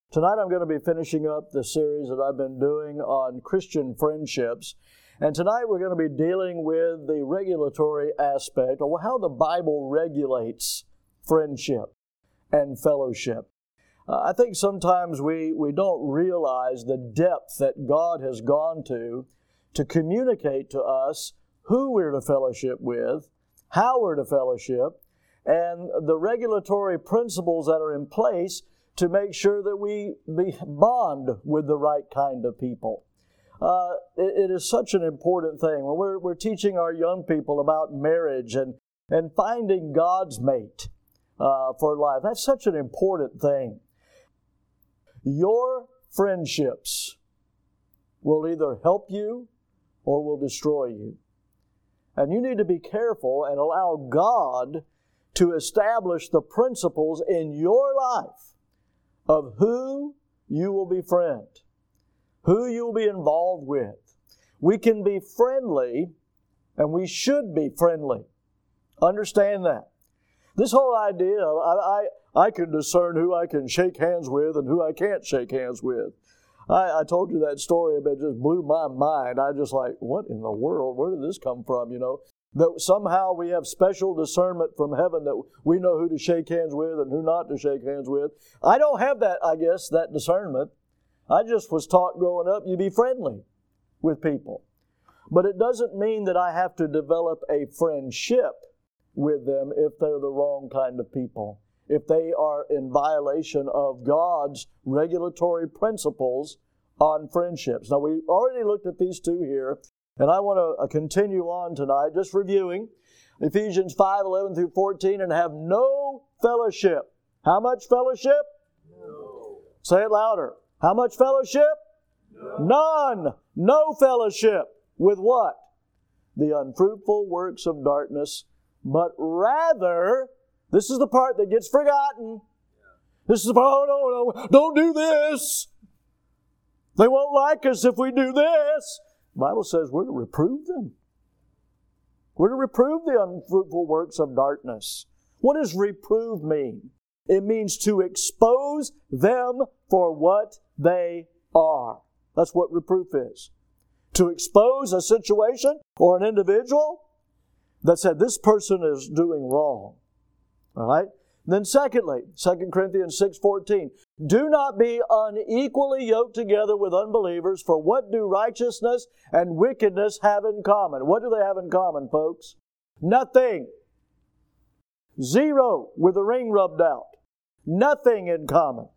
Tonight I'm going to be finishing up the series that I've been doing on Christian friendships. And tonight we're going to be dealing with the regulatory aspect, or how the Bible regulates friendship and fellowship. I think sometimes we don't realize the depth that God has gone to communicate to us who we're to fellowship with, how we're to fellowship, and the regulatory principles that are in place to make sure that we bond with the right kind of people. It is such an important thing. When we're teaching our young people about marriage and finding God's mate for life, that's such an important thing. Your friendships will either help you or will destroy you. And you need to be careful and allow God to establish the principles in your life of who you will befriend, who you will be involved with. We can be friendly, and we should be friendly. Understand that. This whole idea of I can discern who I can shake hands with and who I can't shake hands with. I told you that story, but it just blew my mind. I just like, what in the world? Where did this come from, That somehow we have special discernment from heaven that we know who to shake hands with and who not to shake hands with. I don't have that, that discernment. I just was taught growing up, you be friendly with people. But it doesn't mean that I have to develop a friendship with them if they're the wrong kind of people, if they are in violation of God's regulatory principles on friendships. Now, we already looked at these two here, and I want to continue on tonight, just reviewing Ephesians 5:11 through 14, and have no fellowship. How much fellowship? No. Say it louder. How much fellowship? No. None. No fellowship. With what? The unfruitful works of darkness, but rather, this is the part that gets forgotten. This is the part, oh no, don't do this. They won't like us if we do this. The Bible says we're to reprove them. We're to reprove the unfruitful works of darkness. What does reprove mean? It means to expose them for what they are. That's what reproof is. To expose a situation or an individual that said this person is doing wrong. All right? Then secondly, 2 Corinthians 6:14, do not be unequally yoked together with unbelievers, for what do righteousness and wickedness have in common? What do they have in common, folks? Nothing. Zero with the ring rubbed out. Nothing in common.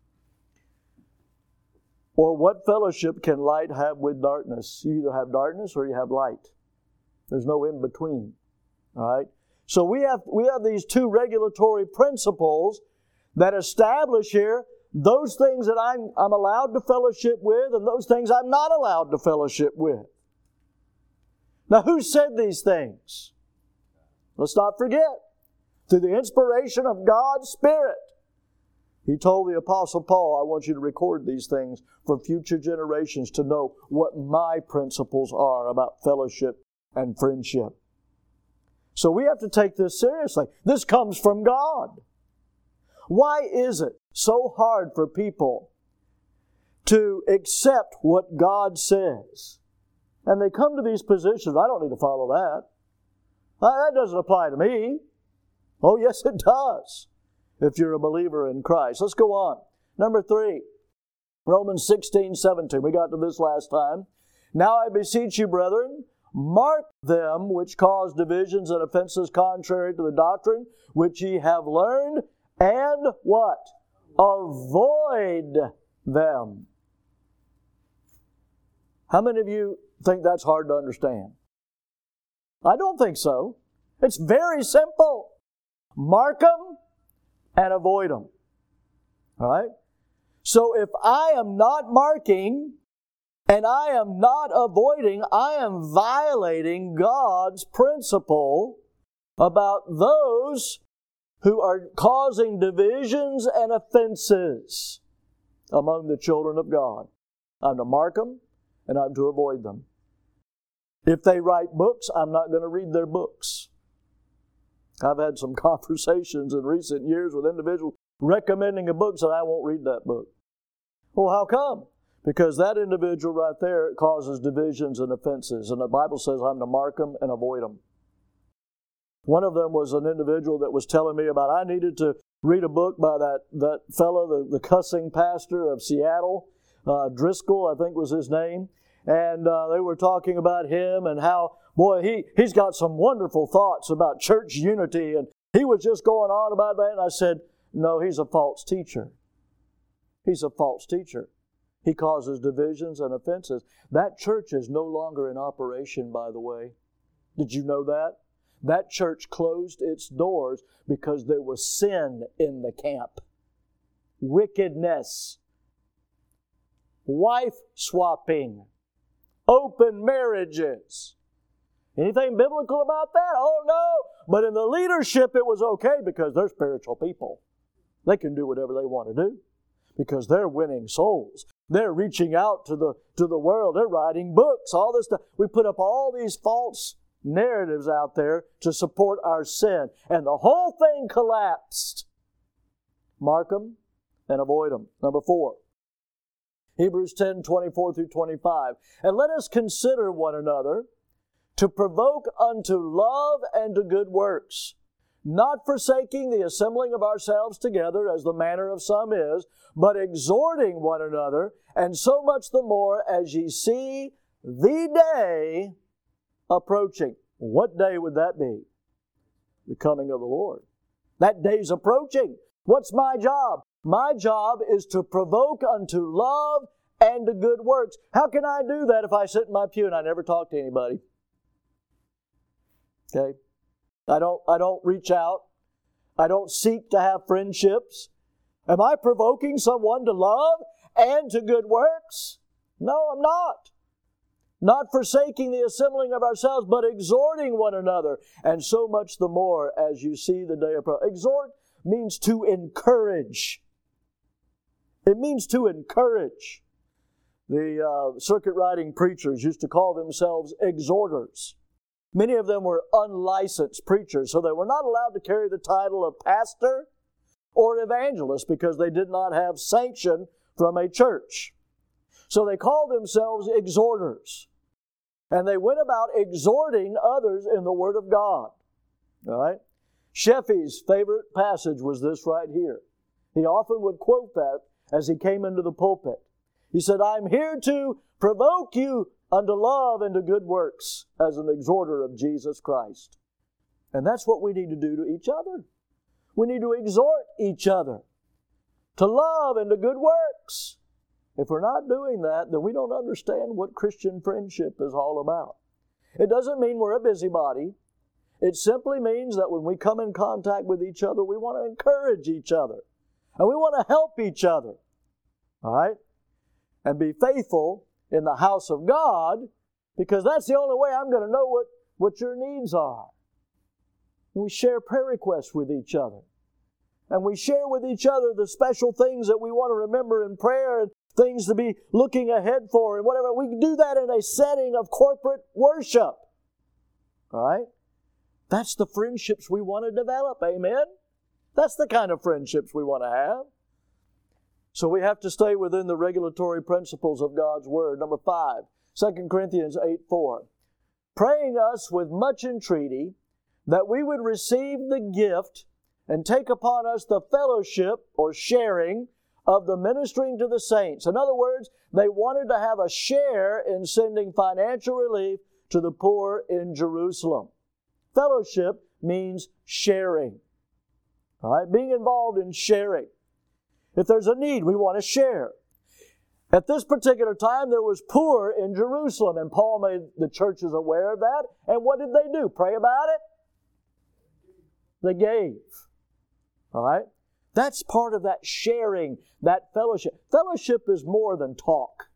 Or what fellowship can light have with darkness? You either have darkness or you have light. There's no in between. All right? So we have these two regulatory principles that establish here those things that I'm allowed to fellowship with and those things I'm not allowed to fellowship with. Now, who said these things? Let's not forget. Through the inspiration of God's Spirit, He told the Apostle Paul, I want you to record these things for future generations to know what my principles are about fellowship and friendship. So we have to take this seriously. This comes from God. Why is it so hard for people to accept what God says? And they come to these positions, I don't need to follow that. That doesn't apply to me. Oh, yes, it does, if you're a believer in Christ. Let's go on. Number 3, Romans 16:17. We got to this last time. Now I beseech you, brethren, mark them which cause divisions and offenses contrary to the doctrine which ye have learned, and what? Avoid them. How many of you think that's hard to understand? I don't think so. It's very simple. Mark them and avoid them. All right? So if I am not marking and I am not avoiding, I am violating God's principle about those who are causing divisions and offenses among the children of God. I'm to mark them and I'm to avoid them. If they write books, I'm not going to read their books. I've had some conversations in recent years with individuals recommending a book, and I won't read that book. Well, how come? Because that individual right there causes divisions and offenses. And the Bible says I'm to mark them and avoid them. One of them was an individual that was telling me about I needed to read a book by that fellow, the cussing pastor of Seattle, Driscoll, I think was his name. And they were talking about him and how, boy, he's got some wonderful thoughts about church unity. And he was just going on about that. And I said, no, he's a false teacher. He's a false teacher. He causes divisions and offenses. That church is no longer in operation, by the way. Did you know that? That church closed its doors because there was sin in the camp. Wickedness. Wife swapping. Open marriages. Anything biblical about that? Oh no! But in the leadership it was okay because they're spiritual people. They can do whatever they want to do because they're winning souls. They're reaching out to the world. They're writing books, all this stuff. We put up all these false narratives out there to support our sin. And the whole thing collapsed. Mark them and avoid them. Number 4. Hebrews 10:24 through 25. And let us consider one another to provoke unto love and to good works, not forsaking the assembling of ourselves together as the manner of some is, but exhorting one another, and so much the more as ye see the day approaching. What day would that be? The coming of the Lord. That day's approaching. What's my job? My job is to provoke unto love and to good works. How can I do that if I sit in my pew and I never talk to anybody? Okay? I don't reach out. I don't seek to have friendships. Am I provoking someone to love and to good works? No, I'm not. Not forsaking the assembling of ourselves, but exhorting one another, and so much the more as you see the day approach. Exhort means to encourage. It means to encourage. The circuit riding preachers used to call themselves exhorters. Many of them were unlicensed preachers, so they were not allowed to carry the title of pastor or evangelist because they did not have sanction from a church. So they called themselves exhorters. And they went about exhorting others in the Word of God. All right? Sheffey's favorite passage was this right here. He often would quote that as he came into the pulpit. He said, I'm here to provoke you unto love and to good works as an exhorter of Jesus Christ. And that's what we need to do to each other. We need to exhort each other to love and to good works. If we're not doing that, then we don't understand what Christian friendship is all about. It doesn't mean we're a busybody. It simply means that when we come in contact with each other, we want to encourage each other. And we want to help each other. All right? And be faithful in the house of God, because that's the only way I'm going to know what your needs are. And we share prayer requests with each other. And we share with each other the special things that we want to remember in prayer and things to be looking ahead for and whatever. We can do that in a setting of corporate worship. All right? That's the friendships we want to develop. Amen? That's the kind of friendships we want to have. So we have to stay within the regulatory principles of God's Word. Number 5, 2 Corinthians 8:4. Praying us with much entreaty that we would receive the gift and take upon us the fellowship or sharing of the ministering to the saints. In other words, they wanted to have a share in sending financial relief to the poor in Jerusalem. Fellowship means sharing. All right? Being involved in sharing. If there's a need, we want to share. At this particular time, there was poor in Jerusalem, and Paul made the churches aware of that. And what did they do? Pray about it? They gave. All right? That's part of that sharing, that fellowship. Fellowship is more than talk.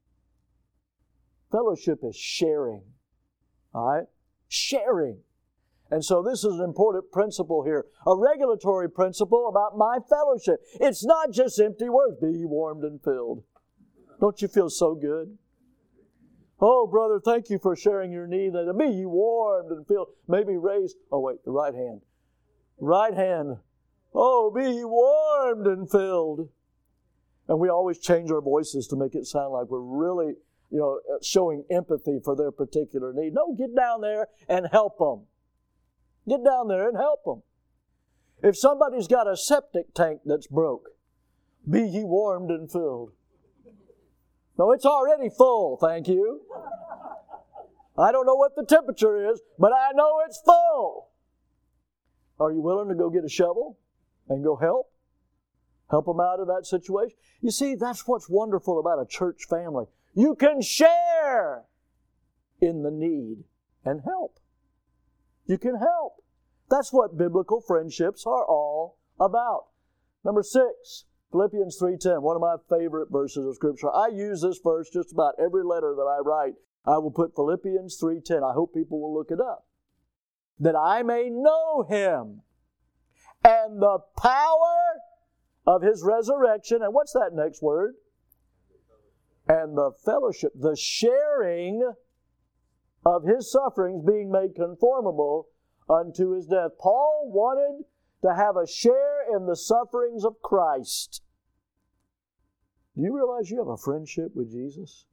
Fellowship is sharing. All right? Sharing. And so this is an important principle here, a regulatory principle about my fellowship. It's not just empty words. Be ye warmed and filled. Don't you feel so good? Oh, brother, thank you for sharing your need. Be ye warmed and filled. Maybe raise, the right hand. Right hand. Oh, be ye warmed and filled. And we always change our voices to make it sound like we're really, showing empathy for their particular need. No, get down there and help them. Get down there and help them. If somebody's got a septic tank that's broke, be ye warmed and filled. No, it's already full, thank you. I don't know what the temperature is, but I know it's full. Are you willing to go get a shovel and go help? Help them out of that situation? You see, that's what's wonderful about a church family. You can share in the need and help. You can help. That's what biblical friendships are all about. Number 6, Philippians 3:10, one of my favorite verses of Scripture. I use this verse just about every letter that I write. I will put Philippians 3:10. I hope people will look it up. That I may know Him and the power of His resurrection. And what's that next word? And the fellowship, the sharing of His sufferings, being made conformable unto His death. Paul wanted to have a share in the sufferings of Christ. Do you realize you have a friendship with Jesus?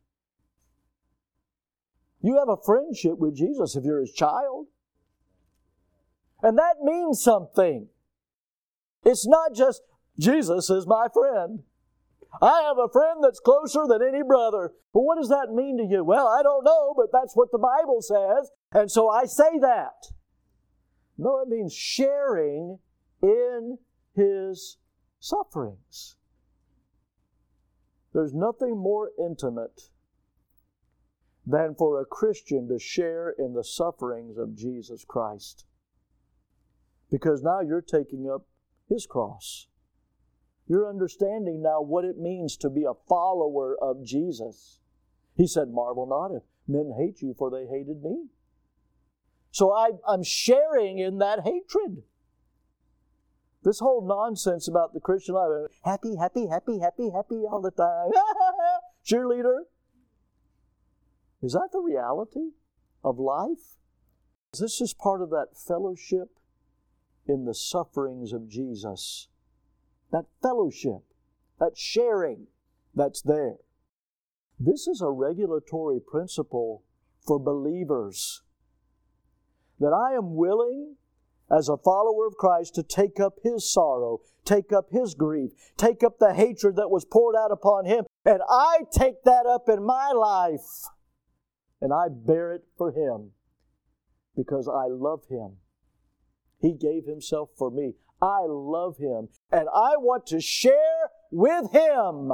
You have a friendship with Jesus if you're His child. And that means something. It's not just, Jesus is my friend. I have a friend that's closer than any brother. But what does that mean to you? Well, I don't know, but that's what the Bible says, and so I say that. No, it means sharing in His sufferings. There's nothing more intimate than for a Christian to share in the sufferings of Jesus Christ. Because now you're taking up His cross. You're understanding now what it means to be a follower of Jesus. He said, marvel not if men hate you, for they hated me. So I'm sharing in that hatred. This whole nonsense about the Christian life, happy, happy, happy, happy, happy all the time. Cheerleader. Is that the reality of life? This is part of that fellowship in the sufferings of Jesus. That fellowship, that sharing that's there. This is a regulatory principle for believers. That I am willing, as a follower of Christ, to take up His sorrow, take up His grief, take up the hatred that was poured out upon Him, and I take that up in my life, and I bear it for Him, because I love Him. He gave Himself for me. I love Him, and I want to share with Him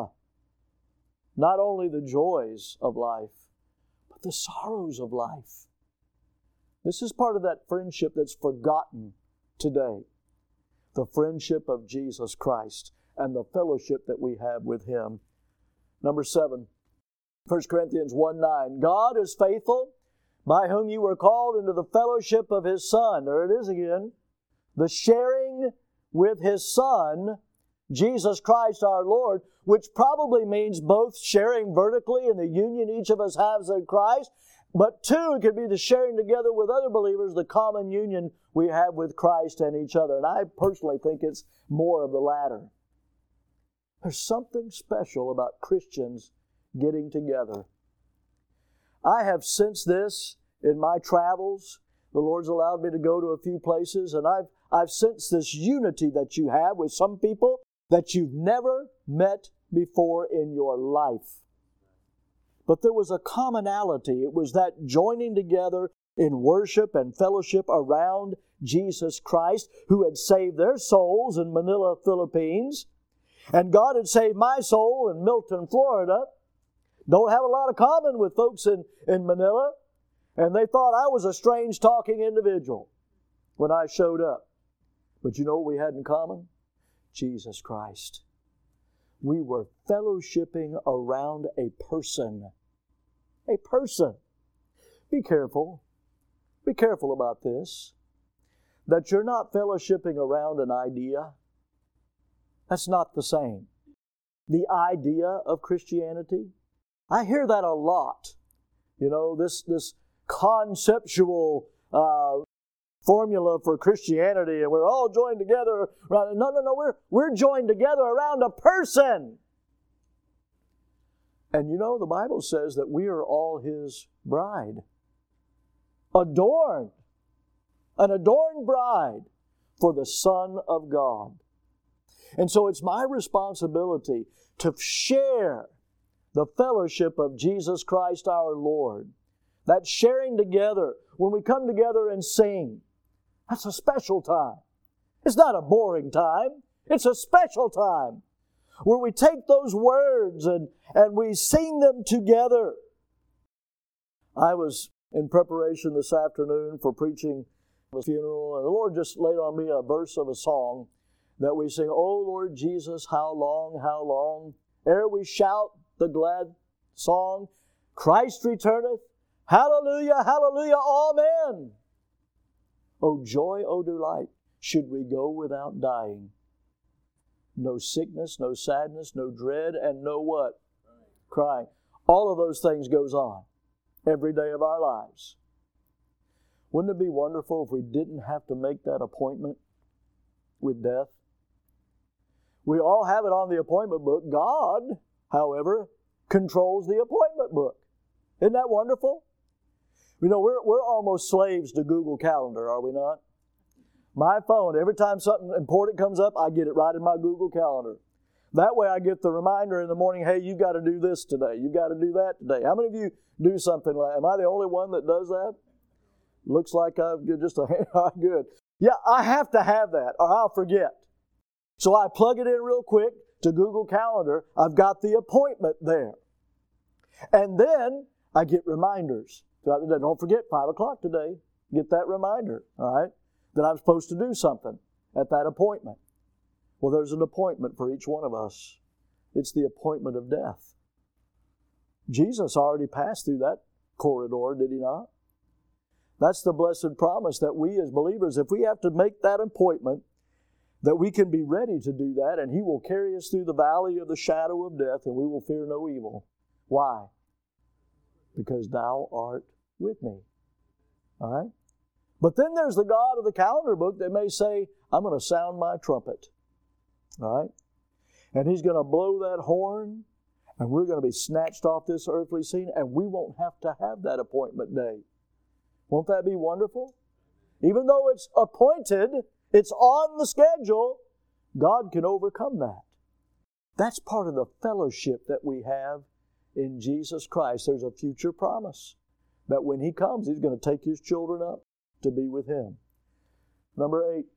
not only the joys of life, but the sorrows of life. This is part of that friendship that's forgotten today. The friendship of Jesus Christ and the fellowship that we have with Him. Number 7, 1 Corinthians 1:9. God is faithful, by whom you were called into the fellowship of His Son. There it is again. The sharing with His Son, Jesus Christ our Lord, which probably means both sharing vertically in the union each of us has in Christ, but 2, it could be the sharing together with other believers, the common union we have with Christ and each other. And I personally think it's more of the latter. There's something special about Christians getting together. I have sensed this in my travels. The Lord's allowed me to go to a few places, and I've sensed this unity that you have with some people that you've never met before in your life. But there was a commonality. It was that joining together in worship and fellowship around Jesus Christ, who had saved their souls in Manila, Philippines. And God had saved my soul in Milton, Florida. Don't have a lot of common with folks in Manila. And they thought I was a strange talking individual when I showed up. But you know what we had in common? Jesus Christ. We were fellowshipping around a person. A person. Be careful. Be careful about this. That you're not fellowshipping around an idea. That's not the same. The idea of Christianity. I hear that a lot. You know, this conceptual formula for Christianity, and we're all joined together around. No, we're joined together around a person. And you know, the Bible says that we are all His bride. Adorned. An adorned bride for the Son of God. And so it's my responsibility to share the fellowship of Jesus Christ our Lord. That sharing together, when we come together and sing, that's a special time. It's not a boring time. It's a special time where we take those words and we sing them together. I was in preparation this afternoon for preaching a funeral, and the Lord just laid on me a verse of a song that we sing, "O Lord Jesus, how long, ere we shout the glad song, Christ returneth, hallelujah, hallelujah, amen. O joy, O delight, should we go without dying. No sickness, no sadness, no dread, and no what? Crying. All of those things goes on every day of our lives. Wouldn't it be wonderful if we didn't have to make that appointment with death? We all have it on the appointment book. God, however, controls the appointment book. Isn't that wonderful? You know, we're almost slaves to Google Calendar, are we not? My phone, every time something important comes up, I get it right in my Google Calendar. That way I get the reminder in the morning, hey, you've got to do this today. You've got to do that today. How many of you do something like that? Am I the only one that does that? Looks like I've just a hand. Good. Yeah, I have to have that or I'll forget. So I plug it in real quick to Google Calendar. I've got the appointment there. And then I get reminders throughout the day. Don't forget, 5 o'clock today. Get that reminder, all right, that I'm supposed to do something at that appointment. Well, there's an appointment for each one of us. It's the appointment of death. Jesus already passed through that corridor, did He not? That's the blessed promise that we as believers, if we have to make that appointment, that we can be ready to do that, and He will carry us through the valley of the shadow of death, and we will fear no evil. Why? Because Thou art with me. All right? But then there's the God of the calendar book that may say, I'm going to sound my trumpet. All right? And He's going to blow that horn, and we're going to be snatched off this earthly scene, and we won't have to have that appointment day. Won't that be wonderful? Even though it's appointed, it's on the schedule, God can overcome that. That's part of the fellowship that we have in Jesus Christ. There's a future promise that when He comes, He's going to take His children up to be with Him. Number 8.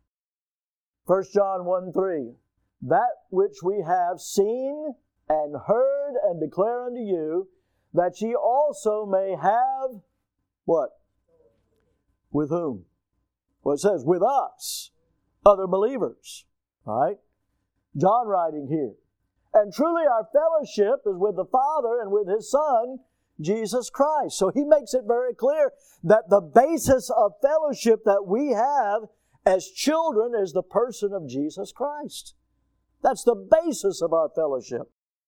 1 John 1:3. That which we have seen and heard and declare unto you, that ye also may have what? With whom? Well, it says, with us, other believers. All right? John writing here. And truly our fellowship is with the Father and with His Son, Jesus Christ. So he makes it very clear that the basis of fellowship that we have as children is the person of Jesus Christ. That's the basis of our fellowship.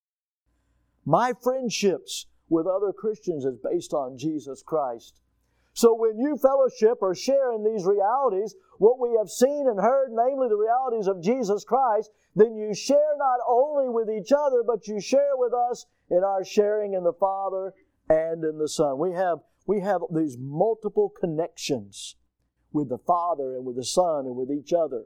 My friendships with other Christians is based on Jesus Christ. So when you fellowship or share in these realities, what we have seen and heard, namely the realities of Jesus Christ, then you share not only with each other, but you share with us in our sharing in the Father and in the Son. We have these multiple connections with the Father and with the Son and with each other.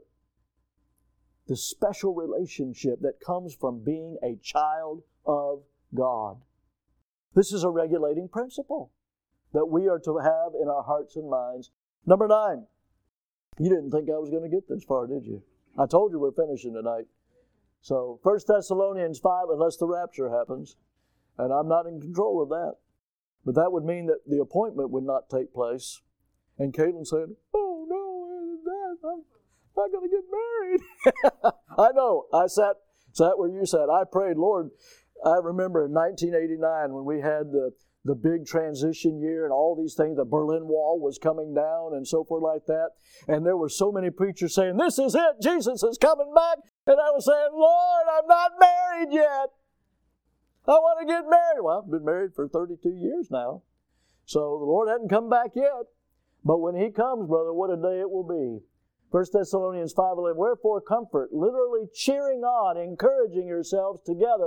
The special relationship that comes from being a child of God. This is a regulating principle that we are to have in our hearts and minds. Number 9. You didn't think I was going to get this far, did you? I told you we're finishing tonight. So 1 Thessalonians 5, unless the rapture happens, and I'm not in control of that. But that would mean that the appointment would not take place. And Caitlin said, oh no, I'm not going to get married. I know. I sat where you sat. I prayed, Lord. I remember in 1989 when we had the big transition year and all these things, the Berlin Wall was coming down and so forth like that. And there were so many preachers saying, this is it, Jesus is coming back. And I was saying, Lord, I'm not married yet. I want to get married. Well, I've been married for 32 years now. So the Lord hasn't come back yet. But when He comes, brother, what a day it will be. 1 Thessalonians 5:11, wherefore comfort, literally cheering on, encouraging yourselves together,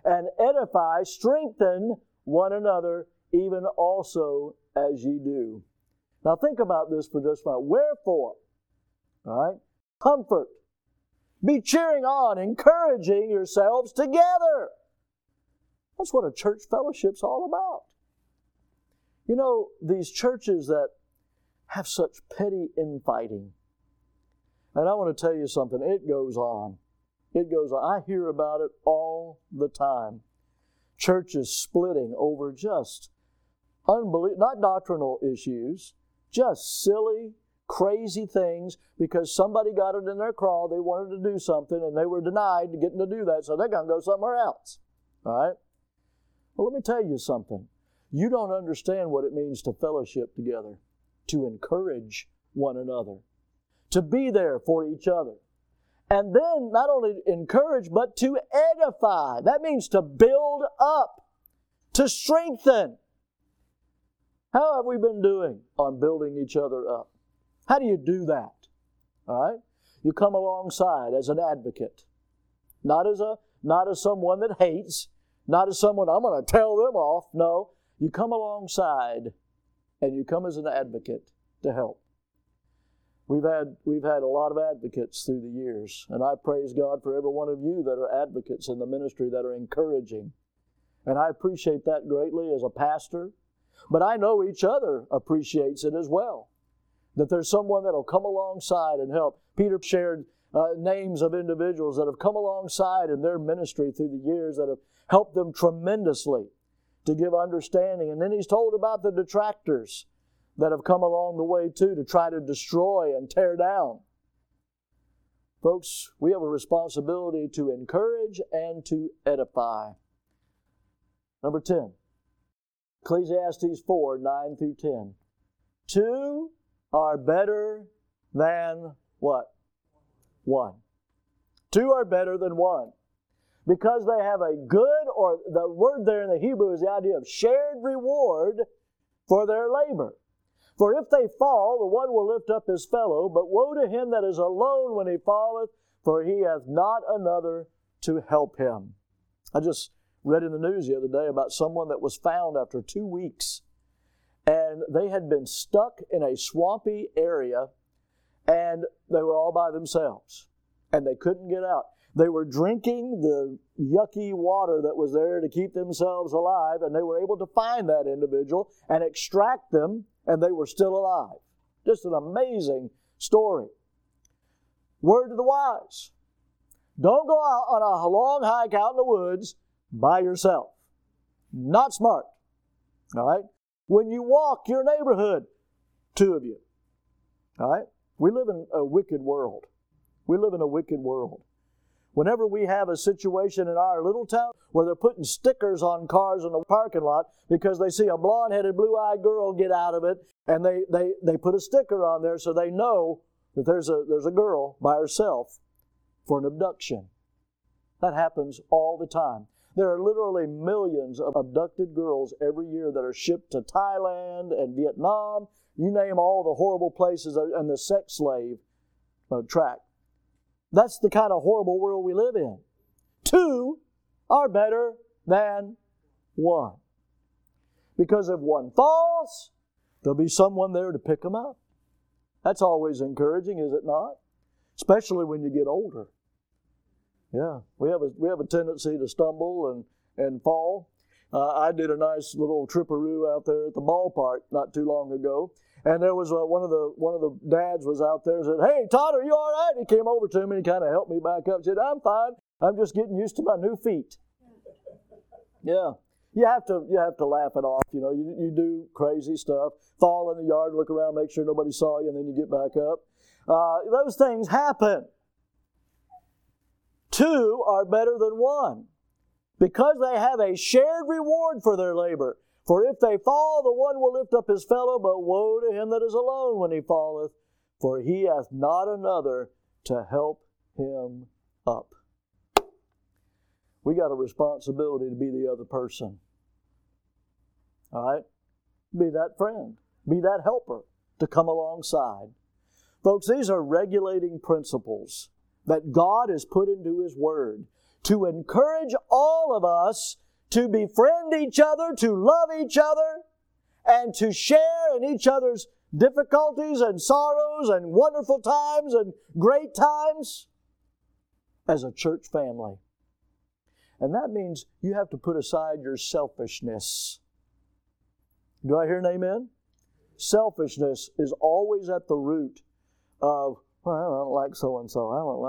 and edify, strengthen one another, even also as ye do. Now think about this for just a moment. Wherefore, all right, comfort, be cheering on, encouraging yourselves together. That's what a church fellowship's all about. You know, these churches that have such petty infighting, and I want to tell you something, it goes on. It goes on. I hear about it all the time. Churches splitting over just not doctrinal issues, just silly, crazy things because somebody got it in their craw, they wanted to do something, and they were denied getting to do that, so they're going to go somewhere else. All right? Well, let me tell you something. You don't understand what it means to fellowship together, to encourage one another, to be there for each other. And then not only encourage, but to edify. That means to build up, to strengthen. How have we been doing on building each other up? How do you do that? All right? You come alongside as an advocate. Not as someone that hates, not as someone, I'm going to tell them off. No, you come alongside and you come as an advocate to help. We've had a lot of advocates through the years, and I praise God for every one of you that are advocates in the ministry that are encouraging. And I appreciate that greatly as a pastor, but I know each other appreciates it as well, that there's someone that will come alongside and help. Peter shared names of individuals that have come alongside in their ministry through the years that have helped them tremendously to give understanding. And then he's told about the detractors that have come along the way too to try to destroy and tear down. Folks, we have a responsibility to encourage and to edify. Number 10, Ecclesiastes 4, 9 through 10. Two are better than what? One. Two are better than one. Because they have a good, or the word there in the Hebrew is the idea of shared reward for their labor. For if they fall, the one will lift up his fellow, but woe to him that is alone when he falleth, for he hath not another to help him. I just read in the news the other day about someone that was found after 2 weeks, and they had been stuck in a swampy area, and they were all by themselves, and they couldn't get out. They were drinking the yucky water that was there to keep themselves alive, and they were able to find that individual and extract them, and they were still alive. Just an amazing story. Word to the wise. Don't go out on a long hike out in the woods by yourself. Not smart. All right? When you walk your neighborhood, two of you. All right? We live in a wicked world. We live in a wicked world. Whenever we have a situation in our little town where they're putting stickers on cars in the parking lot because they see a blonde-headed, blue-eyed girl get out of it, and they put a sticker on there so they know that there's a girl by herself for an abduction. That happens all the time. There are literally millions of abducted girls every year that are shipped to Thailand and Vietnam. You name all the horrible places and the sex slave track. That's the kind of horrible world we live in. Two are better than one. Because if one falls, there'll be someone there to pick them up. That's always encouraging, is it not? Especially when you get older. Yeah, we have a tendency to stumble and fall. I did a nice little tripperoo out there at the ballpark not too long ago, and there was one of the dads was out there and said, "Hey, Todd, are you all right?" He came over to me and kind of helped me back up. Said, "I'm fine. I'm just getting used to my new feet." Yeah, you have to laugh it off. You know, you do crazy stuff, fall in the yard, look around, make sure nobody saw you, and then you get back up. Those things happen. Two are better than one, because they have a shared reward for their labor. For if they fall, the one will lift up his fellow, but woe to him that is alone when he falleth, for he hath not another to help him up. We got a responsibility to be the other person. All right? Be that friend. Be that helper to come alongside. Folks, these are regulating principles that God has put into His Word to encourage all of us to befriend each other, to love each other, and to share in each other's difficulties and sorrows and wonderful times and great times as a church family. And that means you have to put aside your selfishness. Do I hear an amen? Selfishness is always at the root of, well, I don't like so-and-so.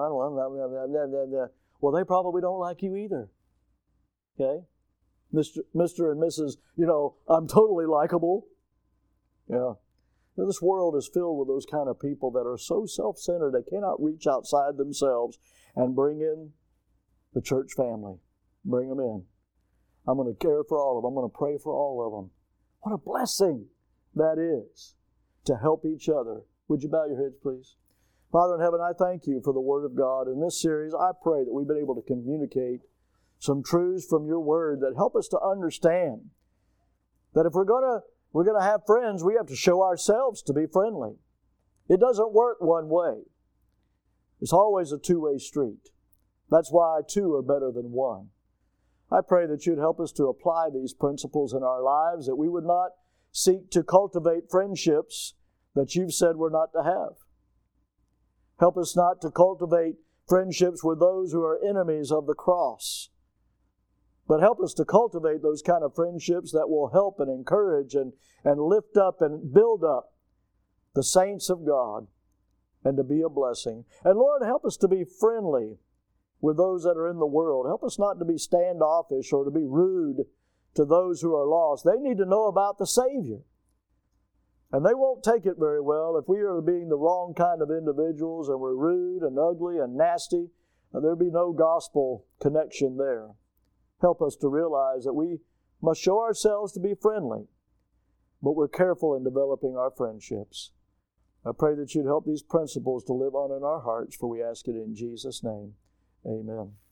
Well, they probably don't like you either. Okay? Mr. and Mrs., I'm totally likable. Yeah. This world is filled with those kind of people that are so self-centered they cannot reach outside themselves and bring in the church family. Bring them in. I'm going to care for all of them. I'm going to pray for all of them. What a blessing that is to help each other. Would you bow your heads, please? Father in heaven, I thank you for the Word of God. In this series, I pray that we've been able to communicate some truths from your Word that help us to understand that if we're going to have friends, we have to show ourselves to be friendly. It doesn't work one way. It's always a two-way street. That's why two are better than one. I pray that you'd help us to apply these principles in our lives, that we would not seek to cultivate friendships that you've said we're not to have. Help us not to cultivate friendships with those who are enemies of the cross. But help us to cultivate those kind of friendships that will help and encourage and lift up and build up the saints of God and to be a blessing. And Lord, help us to be friendly with those that are in the world. Help us not to be standoffish or to be rude to those who are lost. They need to know about the Savior. And they won't take it very well if we are being the wrong kind of individuals and we're rude and ugly and nasty. There'll be no gospel connection there. Help us to realize that we must show ourselves to be friendly, but we're careful in developing our friendships. I pray that you'd help these principles to live on in our hearts, for we ask it in Jesus' name. Amen.